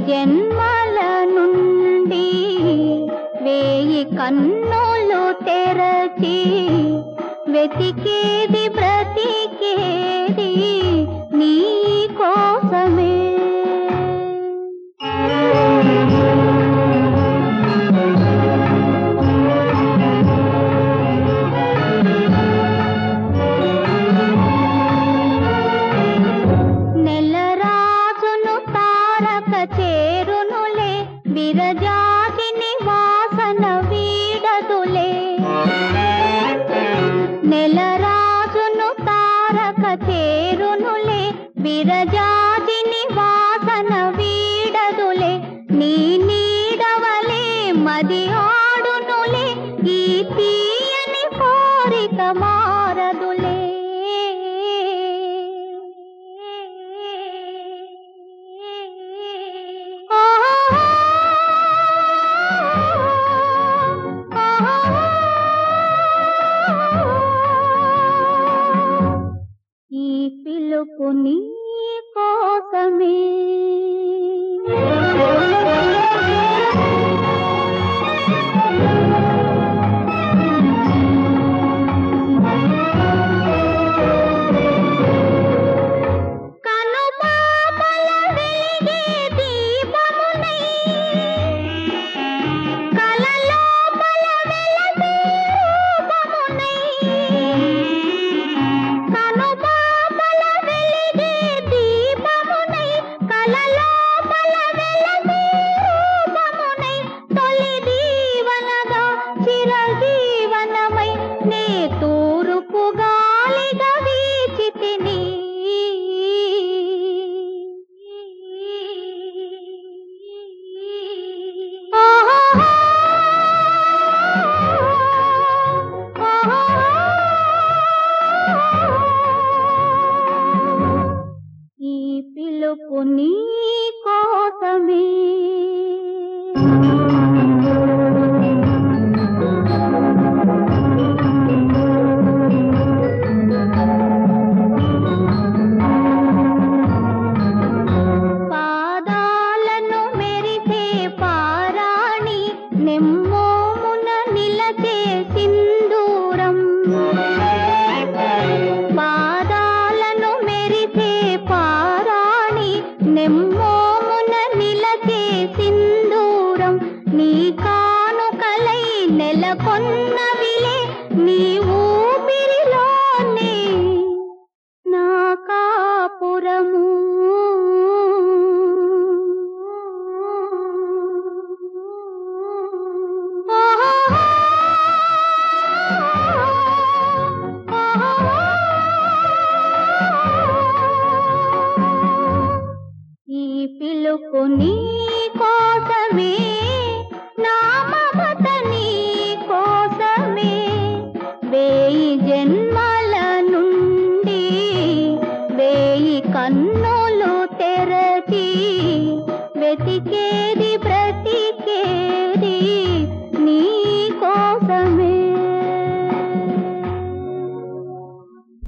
జన్మల నుండి వేయి కన్నులు తెరచి వెతికేది బ్రతికేది నీ కోసమే. నెలరాజును తారక చేరునులే, విరజాతిని వాసన వీడదులే. నెలరాజును తారక చేరునులే, విరజాతిని వాసన వీడదులే. నీ నీడవలే మది ఆడునులే, ఈ తీయని కోరిక మారదులే. ఈ పిలుపు నీ కోసమే. కనుపాపల వెలిగే దీపమునై, కలలోపల వెలసే రూపమునై. కనుపాపల వెలిగే దీపమునై, కలలోపల వెలసే రూపమునై. తొలి దీవనగా చిరజీవనమై నే తూరుపు గాలిగా వీచితిని. ఈ పిలుపు నీ కోసమే. పాదాలను మెరిసే పారాణి, నెమ్మోమున నిలచే సింధూరం. పాదాలను మెరిసే పారాణి, నెమ్మోమున నిలచే సింధూరం. నీ కానుకలై నెలకొన్నవిలే, నీ ఊపిరిలోనే నా కాపురము. ఈ పిలుపు నీ కోసమే, నా మమత నీ కోసమే. వేయి జన్మల నుండి వేయి కన్నులు తెరచి వెతికేది